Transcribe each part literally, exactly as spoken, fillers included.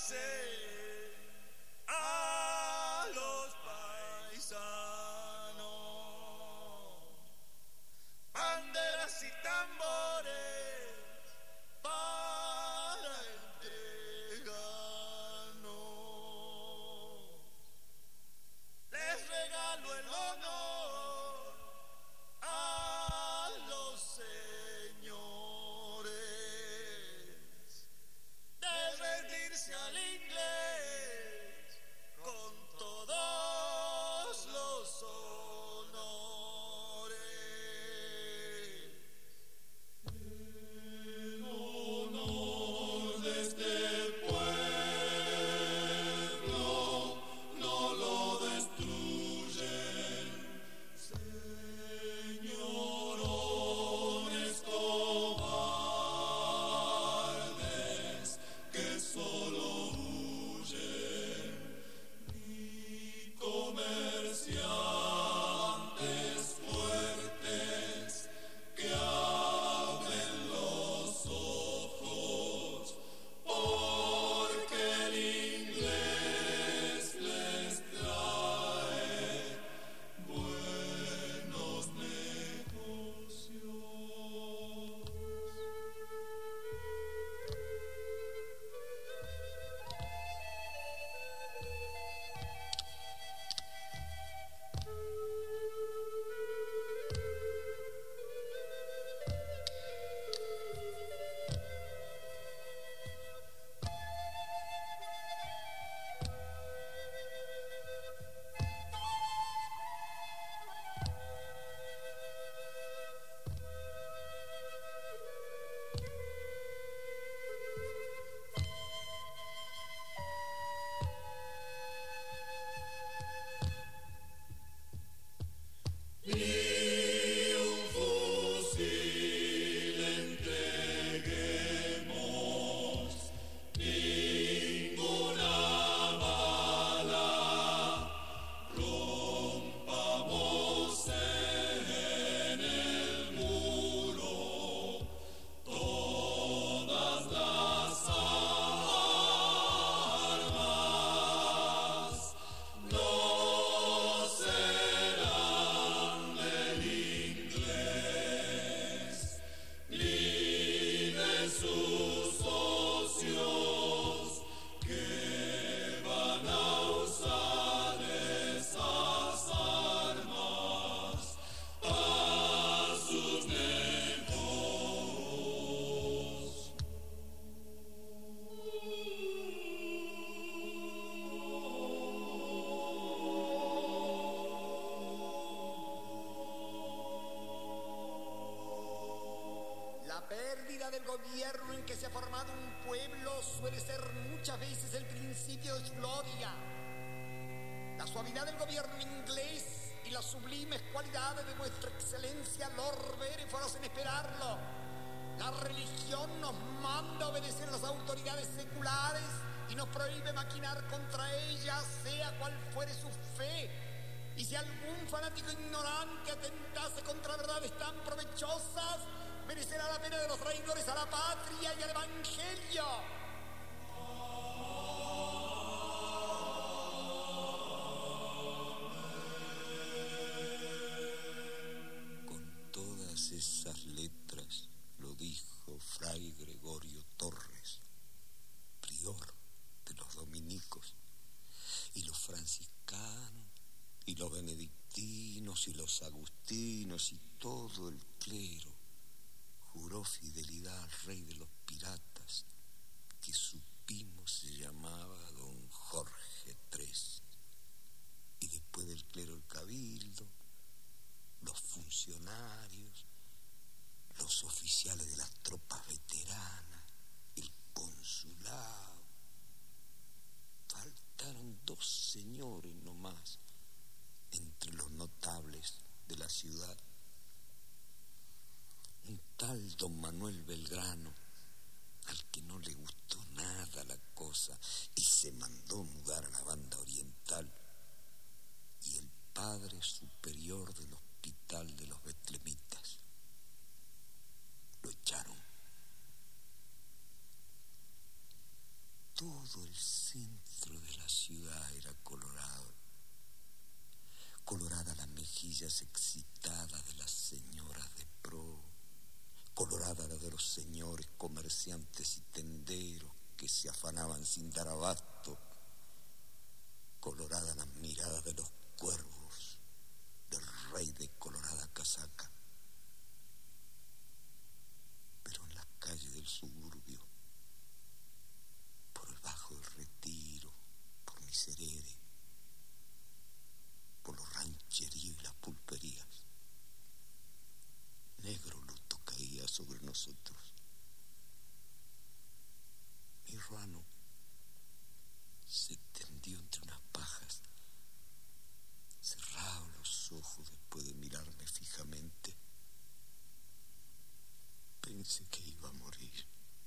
abracé a los paisanos, banderas y tambores para entregarnos. Les regalo el honor a los señores de rendirse al inglés con todos los honores. El honor de este pueblo no lo destruyen, señorones cobardes que solo huyen, ni comerciantes fuertes que abren los ojos, porque el inglés les trae buenos negocios. Ni un fusil entreguemos, ninguna bala, rompamos en el muro todas las armas, no serán del inglés ni de sus socios que van a usar esas armas para sus negocios. La pérdida del gobierno en que se ha formado un pueblo suele ser muchas veces el principio de su gloria. La suavidad del gobierno inglés y las sublimes cualidades de vuestra excelencia Lord Beresford hacen esperarlo. La religión nos manda obedecer a las autoridades seculares y nos prohíbe maquinar contra ellas, sea cual fuere su fe. Y si algún fanático ignorante atentase contra verdades tan provechosas, merecerá la pena de los traidores a la patria y al evangelio. Con todas esas letras lo dijo Fray Gregorio Torres, prior de los dominicos, y los franciscanos, y los benedictinos, y los agustinos, y todo el clero juró fidelidad al rey de los piratas, que supimos se llamaba don Jorge tercero. Y después del clero el cabildo, los funcionarios, los oficiales de las tropas veteranas, el consulado. Faltaron dos señores nomás entre los notables de la ciudad. Un tal don Manuel Belgrano, al que no le gustó nada la cosa y se mandó mudar a la banda oriental, y el padre superior del hospital de los betlemitas. todo el mejillas excitadas de las señoras de pro, colorada la de los señores comerciantes y tenderos que se afanaban sin dar abasto, colorada las miradas de los cuervos del rey de colorada casaca. Pero en las calles del suburbio, por el Bajo del Retiro, por Miserere, por los rancheríos y las pulperías, negro luto caía sobre nosotros. Mi ruano se tendió entre unas pajas, cerraba los ojos después de mirarme fijamente. Pensé que iba a morir.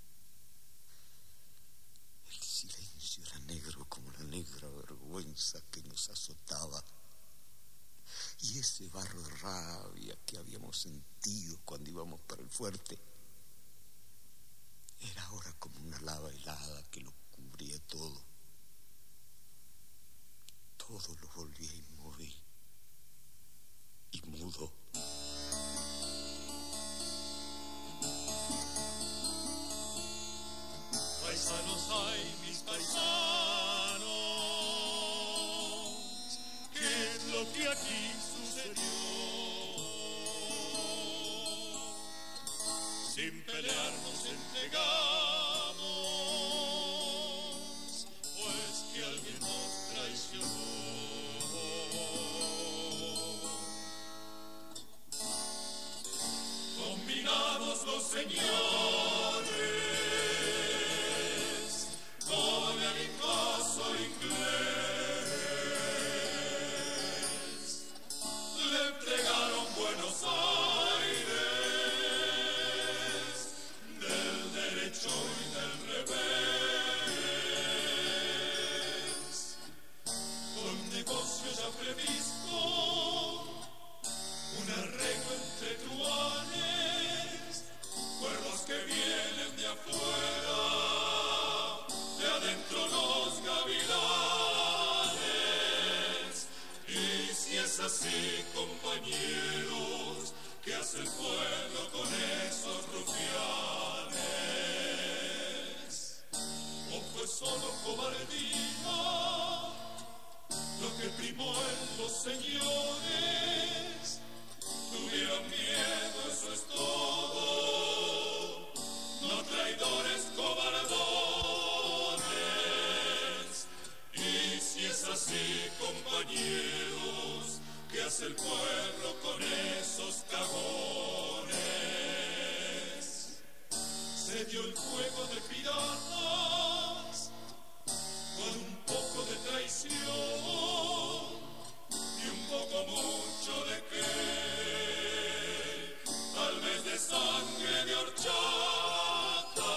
El silencio era negro como la negra vergüenza que nos azotaba. Y ese barro de rabia que habíamos sentido cuando íbamos para el fuerte era ahora como una lava helada que lo cubría todo. Todo lo volvía inmóvil y mudo. Paisanos hay, mis paisanos, ¿qué es lo que aquí sucedió? Sin pelear nos entregamos, pues que alguien nos traicionó. Combinados los señores con el caso inglés, le entregaron Buenos Aires del derecho y del revés, con negocio ya previsto, un arreglo entre truanes, cuervos que vienen de afuera, de adentro los gavilanes. Y si es así, compañeros, ¿qué hace el pueblo con esos rufianes? ¿O fue solo cobardía lo que primó en los señores? Tuvieron miedo, eso es todo, no traidores, cobardones. Y si es así, compañeros, ¿qué hace el pueblo con esos cagones? Se dio el juego de piratas con un poco de traición y un poco mucho de qué, tal vez de sangre de horchata.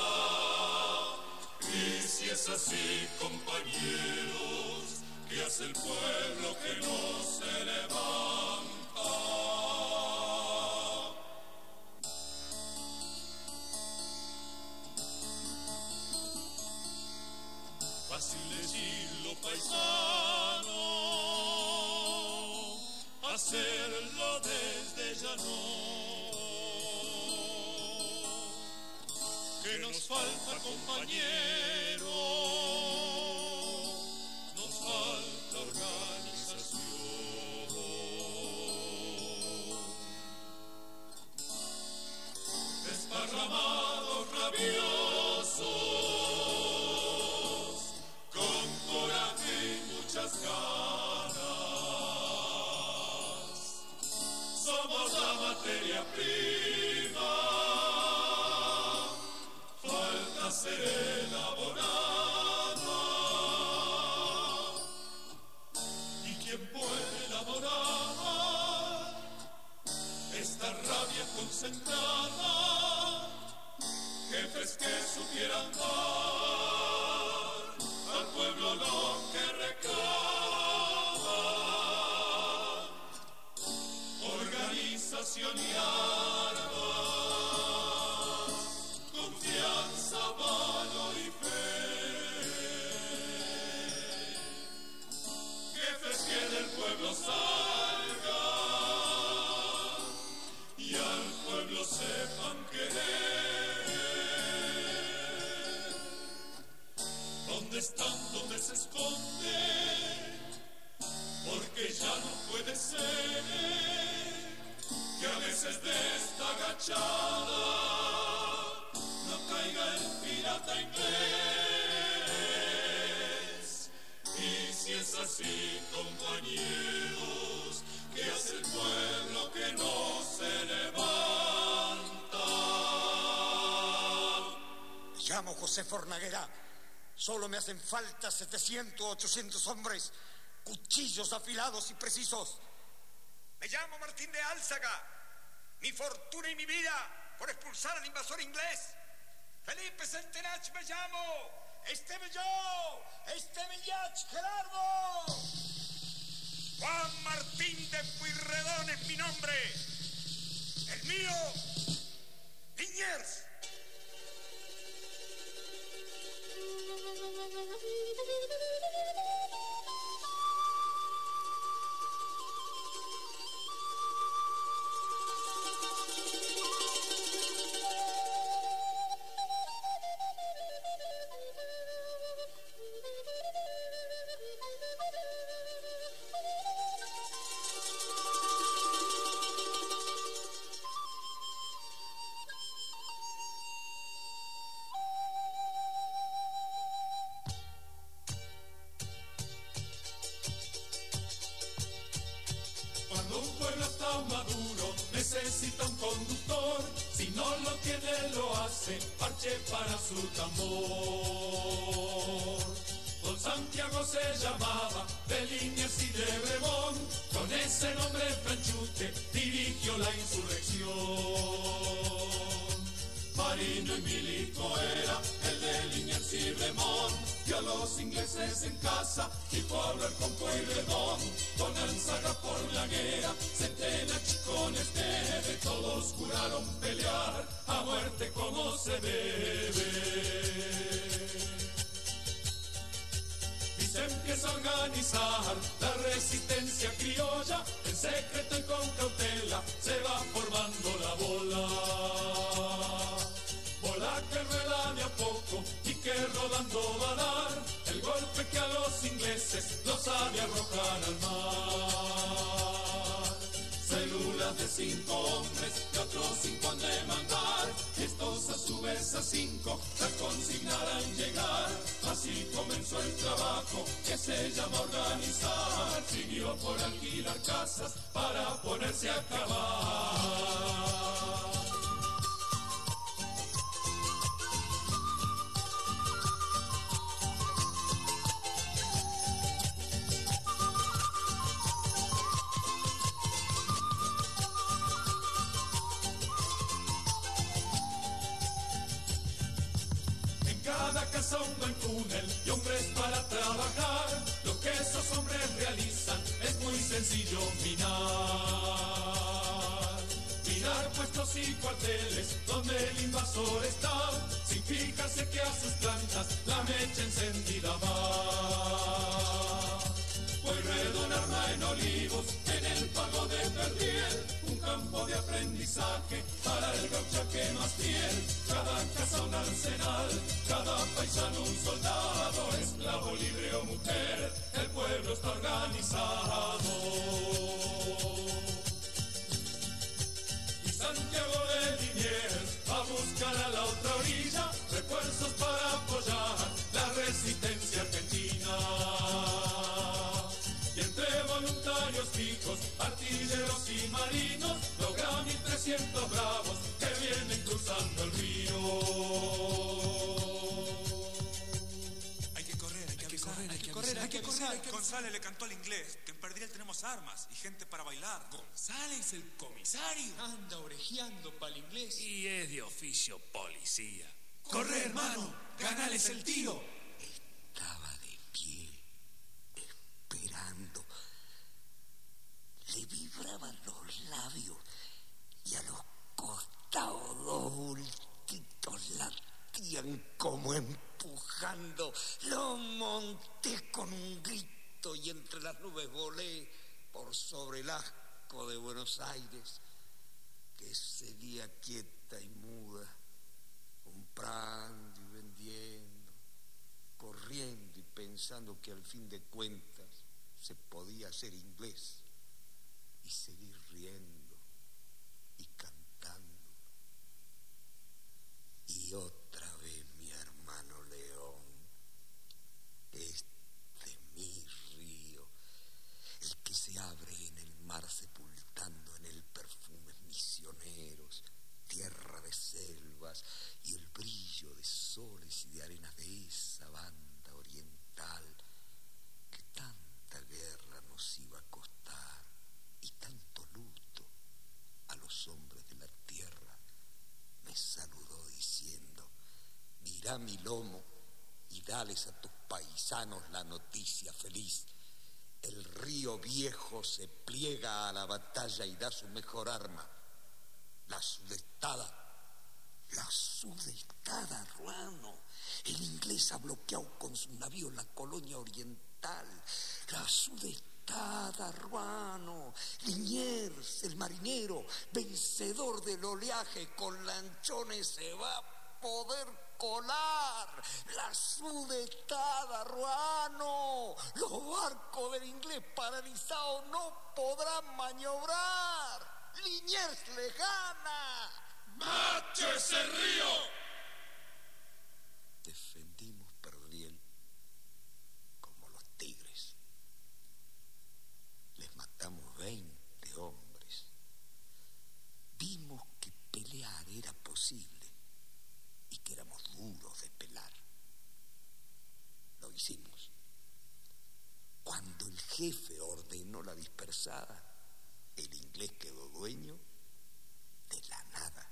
Y si es así, compañeros, ¿qué hace el pueblo que no se levanta? Fácil decirlo, paisano, hacerlo desde ya no. Que nos falta, compañero, nos falta organización. Desparramados rabiosos, con coraje y muchas ganas, somos la materia prima, falta ser elaborada. ¿Y quién puede elaborar esta rabia concentrada? Jefes que supieran dar al pueblo lo que reclama, organización y armas, confianza, valor y fe. Jefes que del pueblo salgan rachada, no caiga el pirata inglés. Y si es así, compañeros, ¿qué hace el pueblo que no se levanta? Me llamo José Fornaguera. Solo me hacen falta setecientos, ochocientos hombres, cuchillos afilados y precisos. Me llamo Martín de Álzaga. Mi fortuna y mi vida por expulsar al invasor inglés. Felipe Centenach me llamo. Este me yo. Este me yach, Gerardo. Juan Martín de Pueyrredón es mi nombre. El mío, Liniers. Cuando un pueblo está maduro, necesita un conductor. Si no lo tiene, lo hace parche para su tambor. Don Santiago se llamaba, de Liniers y de Bremón. Con ese nombre franchute dirigió la insurrección. Marino y milico era el de Liniers y Bremón. Vio a los ingleses en casa y fue a hablar con Pueyrredón. Con Álzaga por la guerra, Centenach con Esteve, todos juraron pelear a muerte como se debe. Y se empieza a organizar la resistencia criolla, en secreto y con cautela se va formando la bola. Bola que rueda de a poco y que rodando va a dar el golpe que a los ingleses los sabe arrojar al mar. Células de cinco hombres y otros cinco han de mandar, estos a su vez a cinco la consignarán llegar. Así comenzó el trabajo que se llama organizar, siguió por alquilar casas para ponerse a acabar. Casa un buen túnel y hombres para trabajar. Lo que esos hombres realizan es muy sencillo: minar. Minar puestos y cuarteles donde el invasor está, sin fijarse que a sus plantas la mecha encendida va. Pueyrredón arma en Olivos, en el pago de Perdiel, un campo de aprendizaje para el gaucha que más fiel. Cada casa un arsenal, cada paisano un soldado, esclavo, libre o mujer, el pueblo está organizado. Y Santiago de Liniers va a buscar a la otra orilla refuerzos para apoyar la resistencia argentina. Y entre voluntarios fijos, artilleros y marinos, logra mil trescientos bravos que vienen cruzando el río. Hay que correr, hay que, hay que correr, hay que correr, hay que correr. González le cantó al inglés que en Perdiel tenemos armas y gente para bailar. González, el comisario, anda orejeando para el inglés y es de oficio policía. ¡Corre, hermano! ¡Ganales el tiro! Estaba de pie, esperando. Le vibraban los labios y a los costados dos bultitos latían como empujando. Lo monté con un grito y entre las nubes volé por sobre el asco de Buenos Aires, que seguía quieta y muda, comprando y vendiendo, corriendo y pensando que al fin de cuentas se podía ser inglés y seguir riendo y cantando. Y otra vez mi hermano León, este mi río, el que se abre en el mar sepultando en él perfumes misioneros, tierra de selvas y el brillo de soles y de arenas de esa banda oriental que tanta guerra nos iba a costar y tanto luto a los hombres de la tierra, me saludó diciendo: mirá mi lomo y dales a tus paisanos la noticia feliz. El río viejo se pliega a la batalla y da su mejor arma, la sudestada. La sudestada, Ruano. El inglés ha bloqueado con sus navíos la colonia oriental. La sudestada, Ruano. Liniers, el marinero, vencedor del oleaje, con lanchones se va a poder colar. La sudestada, Ruano. Los barcos del inglés paralizados no podrán maniobrar. Liniers le gana. ¡Macho ese río! Defendimos Perdriel como los tigres. Les matamos veinte hombres. Vimos que pelear era posible y que éramos duros de pelar. Lo hicimos. Cuando el jefe ordenó la dispersada, el inglés quedó dueño de la nada.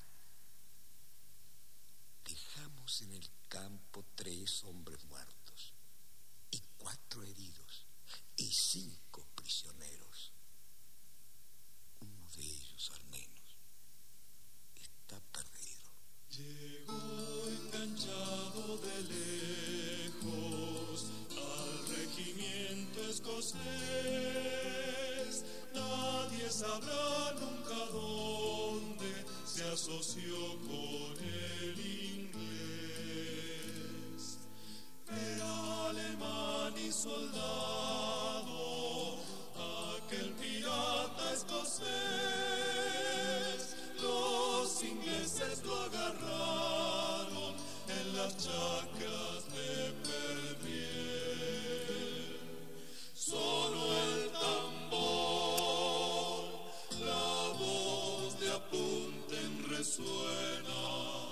Dejamos en el campo tres hombres muertos y cuatro heridos y cinco prisioneros. Uno de ellos, al menos, está perdido. Llegó enganchado de lejos al regimiento escocés. Nadie sabrá nunca dónde se asoció con el inglés. Era alemán y soldado, aquel pirata escocés. Los ingleses lo agarraron en las chacras de Perdriel. Sonó el tambor, la voz de apunten resuena.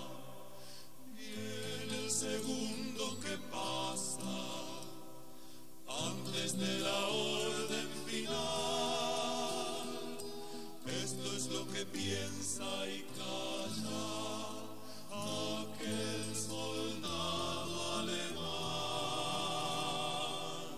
Viene el segundo que pasa antes de la orden final. Esto es lo que piensa y calla aquel soldado alemán.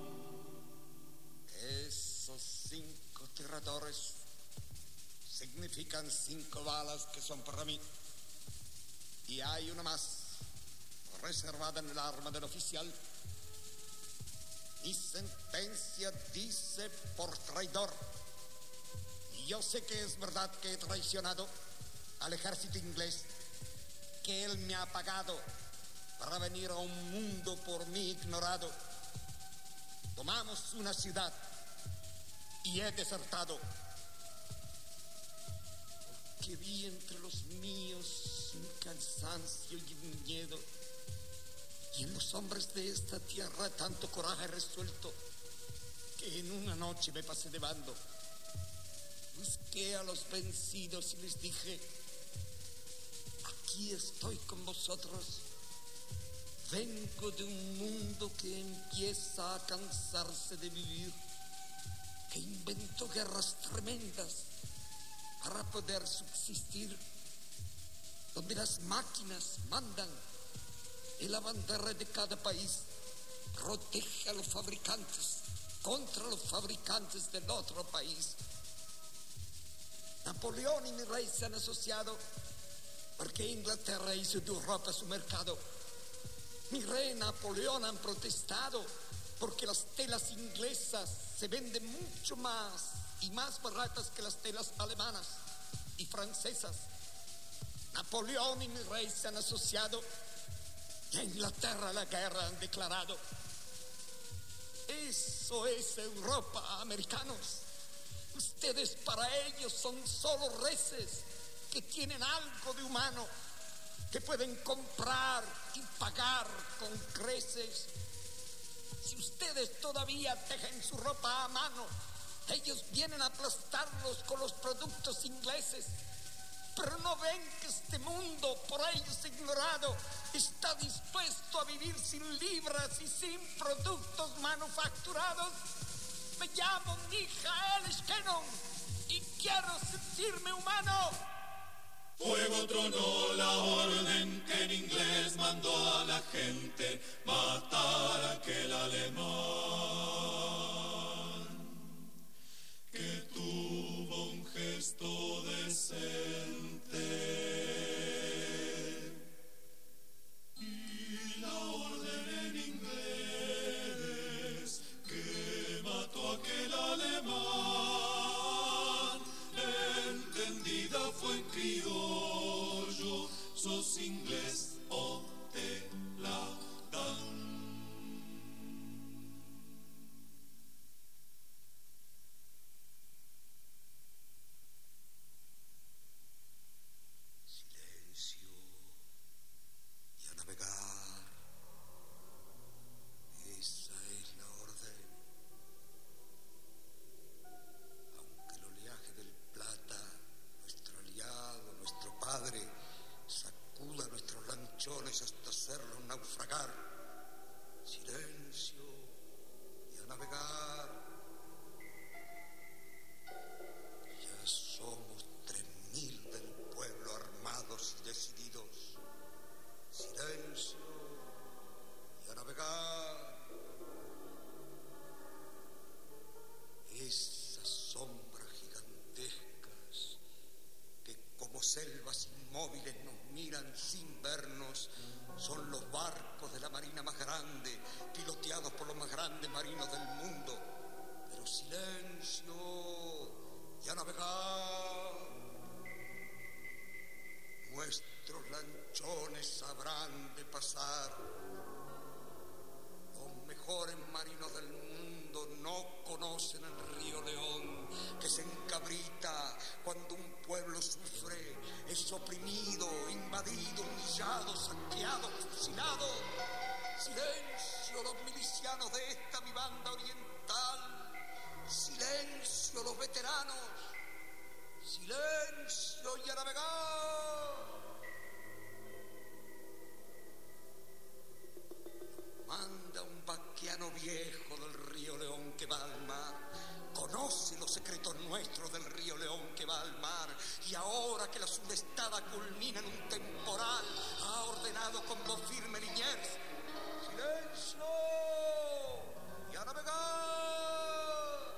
Esos cinco tiradores significan cinco balas que son para mí. Y hay una más reservada en el arma del oficial. Mi sentencia dice por traidor. Y yo sé que es verdad que he traicionado al ejército inglés, que él me ha pagado para venir a un mundo por mí ignorado. Tomamos una ciudad y he desertado, porque vi entre los míos un cansancio y un miedo, y en los hombres de esta tierra tanto coraje resuelto, que en una noche me pasé de bando. Busqué a los vencidos y les dije: aquí estoy con vosotros. Vengo de un mundo que empieza a cansarse de vivir, que inventó guerras tremendas para poder subsistir, donde las máquinas mandan y la bandera de cada país protege a los fabricantes contra los fabricantes del otro país. Napoleón y mi rey se han asociado porque Inglaterra hizo de Europa su mercado. Mi rey y Napoleón han protestado porque las telas inglesas se venden mucho más y más baratas que las telas alemanas y francesas. Napoleón y mi rey se han asociado y a Inglaterra la guerra han declarado. Eso es Europa, americanos. Ustedes para ellos son solo reses que tienen algo de humano. que pueden comprar y pagar con creces. Si ustedes todavía tejen su ropa a mano, ellos vienen a aplastarlos con los productos ingleses. Pero no ven que este mundo, por ellos ignorado, está dispuesto a vivir sin libras y sin productos manufacturados. Me llamo Michael Shannon y quiero sentirme humano. Fuego tronó la orden que en inglés mandó a la gente matar a aquel alemán que tuvo un gesto decente. Y la orden en inglés que mató a aquel alemán, entendida fue en criollo, sos inglés o te la dan. Silencio y a navegar. Esa es la orden. Aunque el oleaje del Plata, nuestro aliado, nuestro padre, sacuda nuestros lanchones hasta hacerlos naufragar. Silencio y a navegar. Ya somos tres mil del pueblo armados y decididos. Silencio y a navegar. Esas sombras gigantescas que como selvas inmóviles nos miran sin vernos son los barcos de la marina más grande, piloteados por los más grandes marinos del mundo. Pero silencio y a navegar. Nuestros lanchones sabrán de pasar. Los mejores marinos del mundo no conocen el río León, que se encabrita cuando un pueblo sufre, es oprimido, invadido, humillado, saqueado, fusilado. Silencio los milicianos de esta mi banda oriental. Silencio los veteranos. Silencio y a navegar. Manda un vaquiano viejo del río León que va al mar. Conoce los secretos nuestros del río León que va al mar. Y ahora que la sudestada culmina en un temporal, ha ordenado con voz firme Liniers: silencio y a navegar.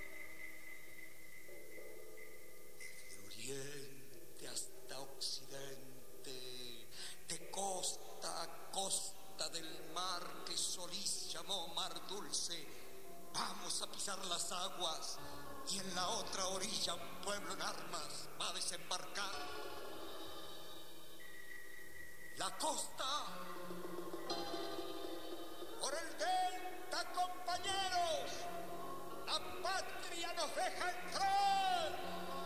Desde oriente hasta occidente, de costa a costa del mar que Solís llamó Mar Dulce, vamos a pisar las aguas, y en la otra orilla un pueblo en armas va a desembarcar. La costa por el delta, compañeros, la patria nos deja entrar.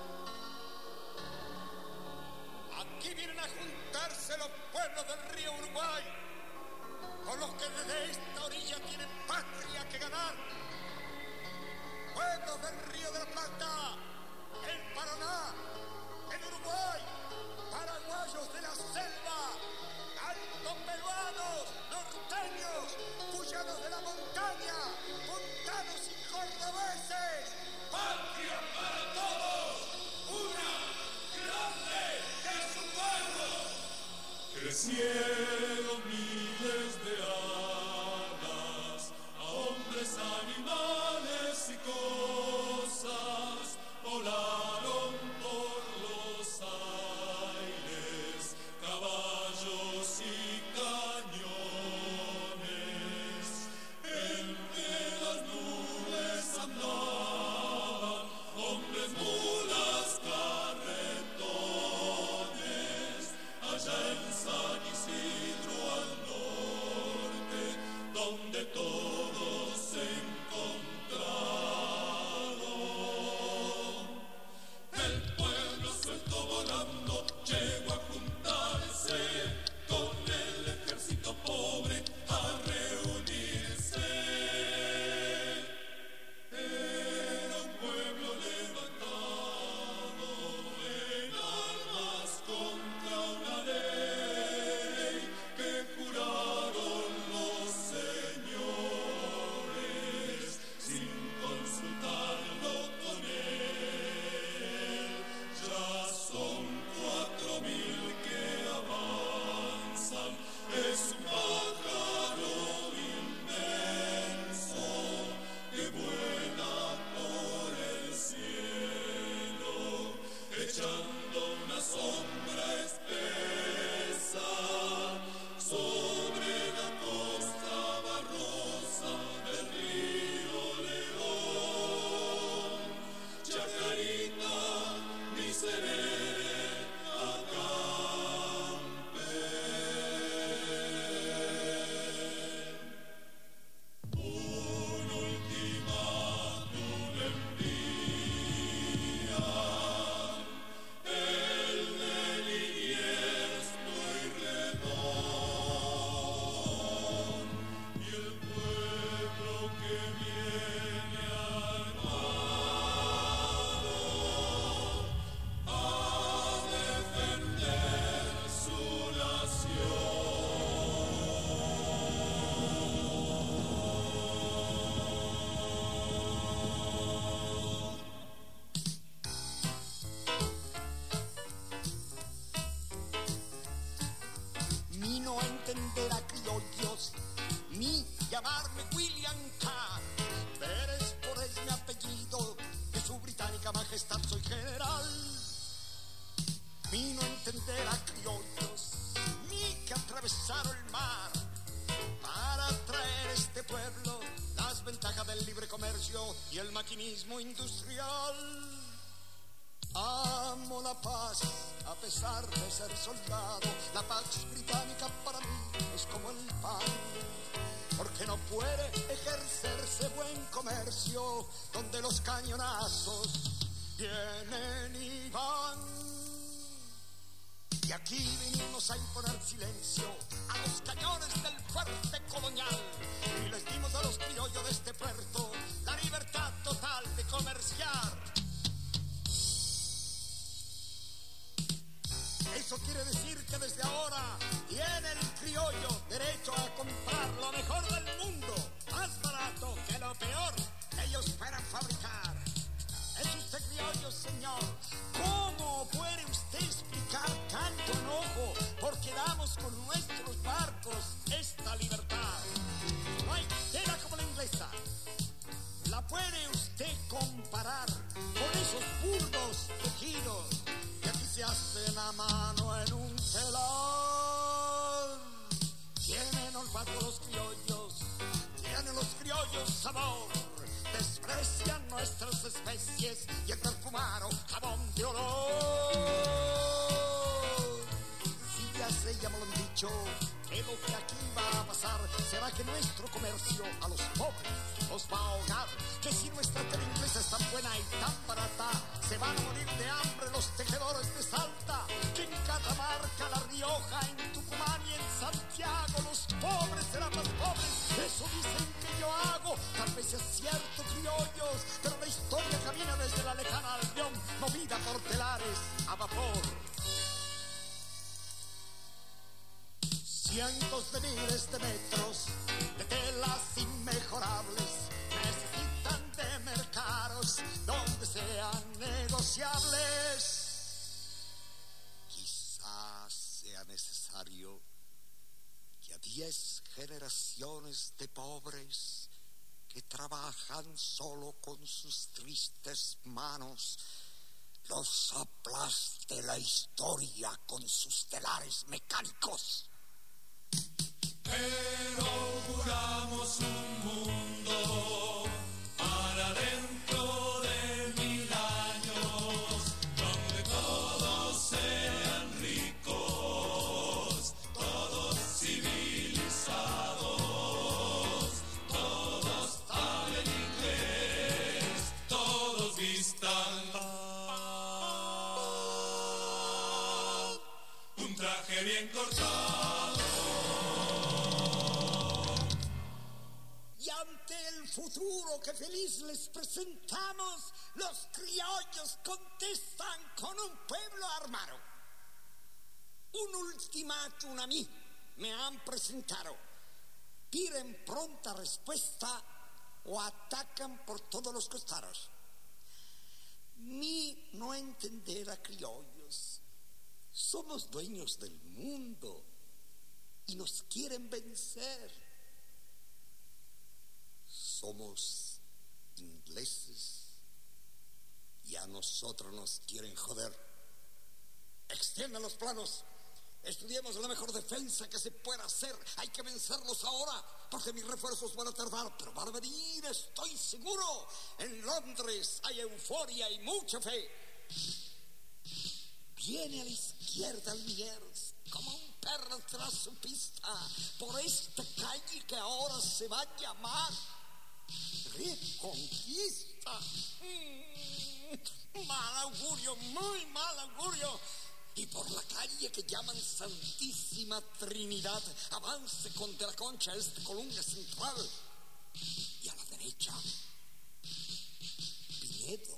Aquí vienen a juntarse los pueblos del río Uruguay con los que desde esta orilla tienen patria que ganar. Pueblos del río de la Plata, el Paraná, el Uruguay, paraguayos de la selva, altos peruanos, norteños, cuyanos de la montaña, puntanos y cordobeses. ¡Patria para todos! ¡Una grande de su pueblo! Crecieron miles de alas a hombres, animales y cosas, volaron por los aires caballos y cañones, entre las nubes andaban hombres, mulas, carretones, allá en San Isidro industrial. Amo la paz a pesar de ser soldado. La paz británica para mí es como el pan, porque no puede ejercerse buen comercio donde los cañonazos vienen y van. Y aquí vinimos a imponer silencio a los cañones del fuerte colonial, y les dimos a los criollos de este puerto la libertad total de comerciar. Eso quiere decir que desde ahora tiene el criollo derecho a comprar lo mejor del mundo, más barato que lo peor que ellos puedan fabricar. ¿Es usted criollo, señor? ¿Cómo puede usted explicar tanto enojo porque damos con nuestros barcos esta libertad? No hay tela como la inglesa. ¿La puede usted comparar con esos burdos tejidos que aquí se hacen a mano en un telar? Tienen olfato los criollos, tienen los criollos sabor, desprecian nuestras especies y el perfumado jabón de olor. Si ya se ya me lo han dicho, que lo que aquí va a pasar será que nuestro comercio a los pobres los va a ahogar, que si nuestra tela inglesa es tan buena y tan barata, se van a morir de hambre los tejedores de Salta, que en Catamarca, La Rioja, en Tucumán y en Santiago los pobres serán más pobres. Eso dicen que yo hago, tal vez es cierto, criollos, pero la historia camina desde la lejana Albión, movida por telares a vapor. Cientos de miles de metros de telas inmejorables necesitan de mercados donde sean negociables. Quizás sea necesario que a diez generaciones de pobres que trabajan solo con sus tristes manos los aplaste la historia con sus telares mecánicos. Pero juramos un mundo para dentro de mil años, donde todos sean ricos, todos civilizados, todos hablen inglés, todos vistan un traje bien cortado. El futuro que feliz les presentamos, los criollos contestan con un pueblo armado. Un ultimátum a mí me han presentado. Piden pronta respuesta o atacan por todos los costados. Mi no entender a criollos. Somos dueños del mundo y nos quieren vencer. Somos ingleses y a nosotros nos quieren joder. Extiendan los planos. Estudiemos la mejor defensa que se pueda hacer. Hay que vencerlos ahora, porque mis refuerzos van a tardar, pero van a venir, estoy seguro. En Londres hay euforia y mucha fe. Viene a la izquierda el Liniers, como un perro tras su pista, por esta calle que ahora se va a llamar Reconquista. Mm, mal augurio, muy mal augurio. Y por la calle que llaman Santísima Trinidad, avance con De la Concha, este Columna Central. Y a la derecha, Pinedo.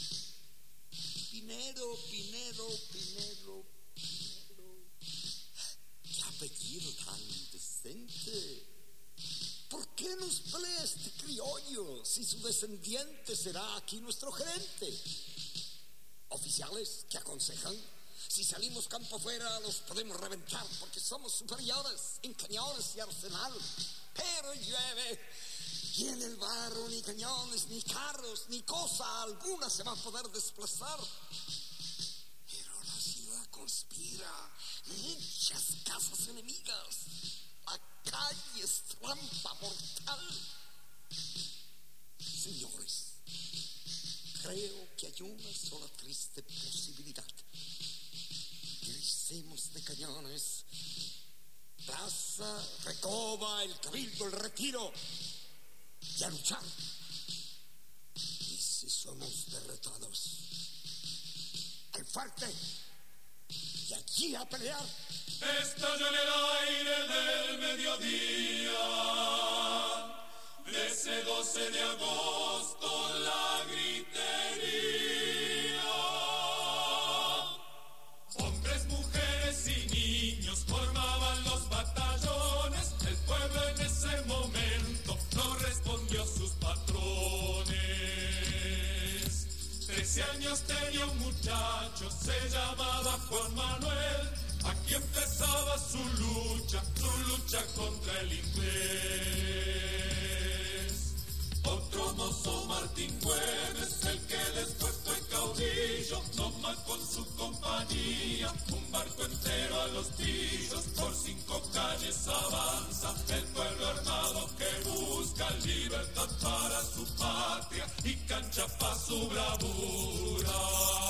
Pinedo, Pinedo, Pinedo, Pinedo. ¡Qué apellido tan indecente! ¿Por qué nos pelea este criollo si su descendiente será aquí nuestro gerente? Oficiales que aconsejan: si salimos campo afuera los podemos reventar porque somos superiores en cañones y arsenal. Pero llueve y en el barro ni cañones, ni carros, ni cosa alguna se va a poder desplazar. Pero la ciudad conspira, muchas casas enemigas. La calle es trampa mortal. Señores, creo que hay una sola triste posibilidad. Grisemos de cañones, Plaza, Recoba, el Cabildo, el Retiro, y a luchar. Y si somos derrotados, al fuerte, y allí a pelear. Estalló en el aire del mediodía de ese doce de agosto la gritería. Hombres, mujeres y niños formaban los batallones. El pueblo en ese momento no respondió a sus patrones. Trece años tenía un muchacho, se llamaba Juan Manuel. Aquí empezaba su lucha, su lucha contra el inglés. Otro mozo, Martín Güemes, el que después fue caudillo, toma con su compañía un barco entero a los pillos. Por cinco calles avanza el pueblo armado que busca libertad para su patria y cancha para su bravura.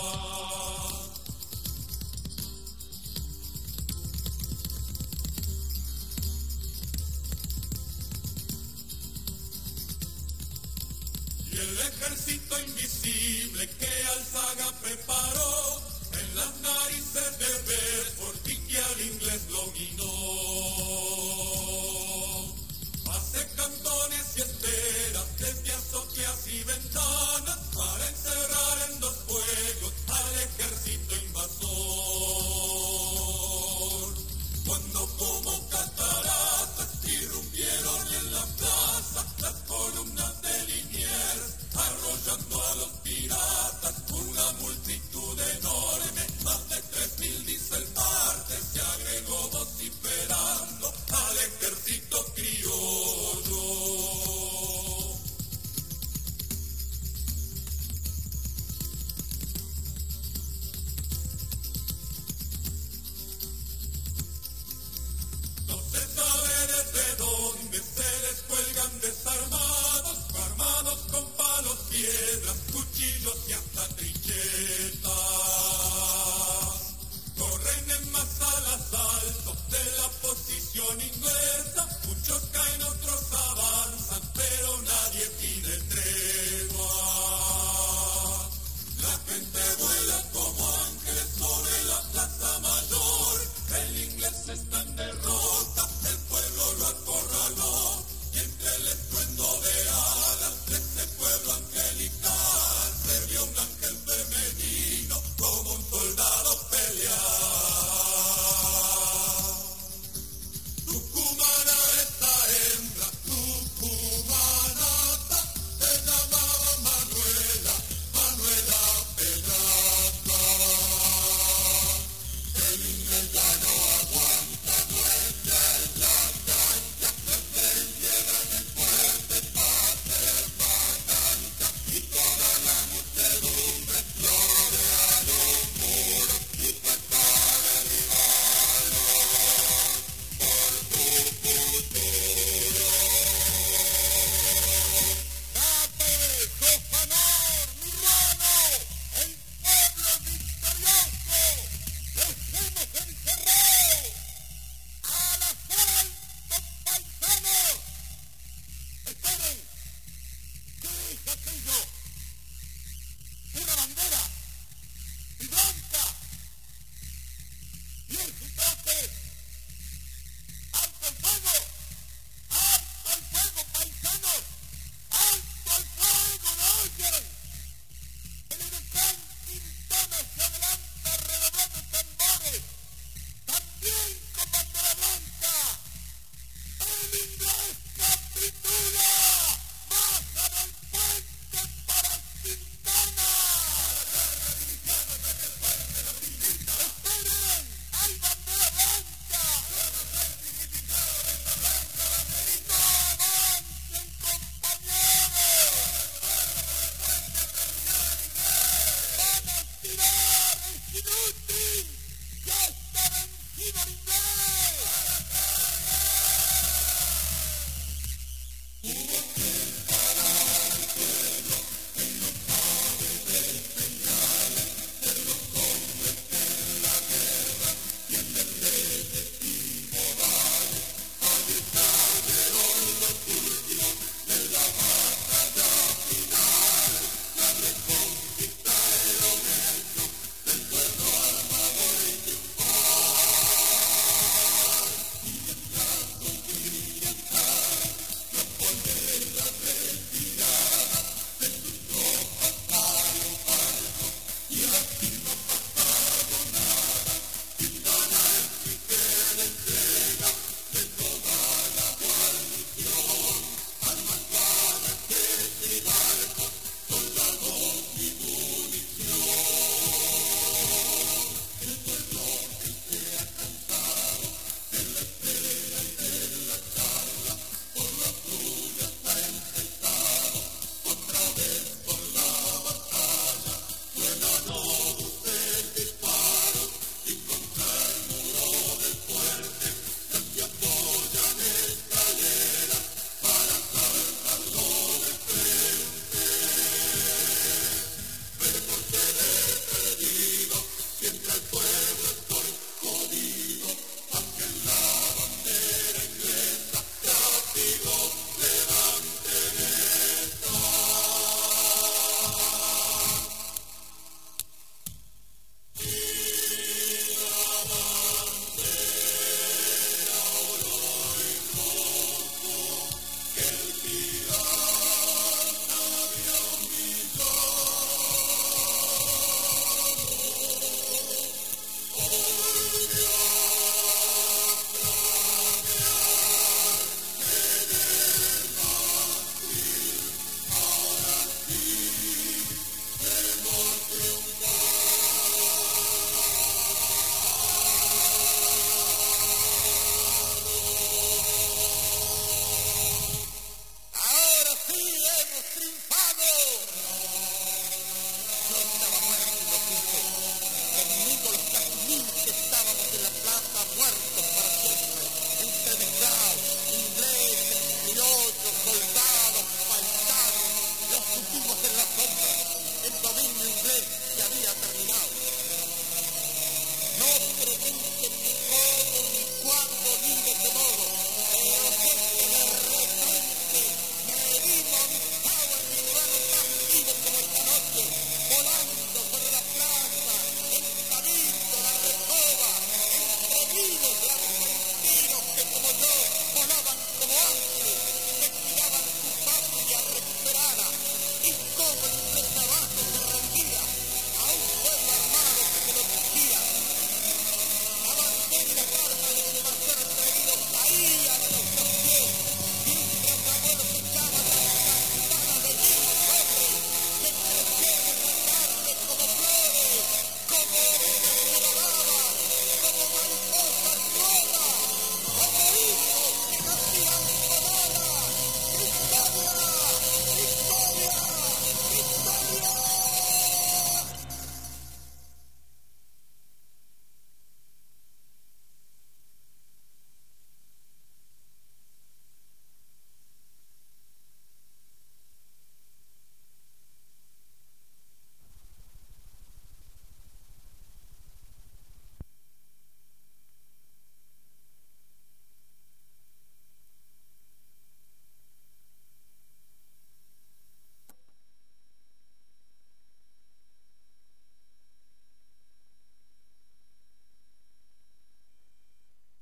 El ejército invisible que Alzaga preparó en las narices de Bedford y que al inglés dominó. Hace cantones y espera desde azoteas y ventanas para encerrar en dos fuegos al ejército invasor. Cuando como cataratas irrumpieron en la plaza las columnas de Liniers, arrollando a los piratas, una multitud enorme, más de tres mil dice el parte, se agregó vociferando al ejército criollo. No se sabe desde dónde se les cuelgan desarmados, armados con palos, piedras, cuchillos y hasta trincheras.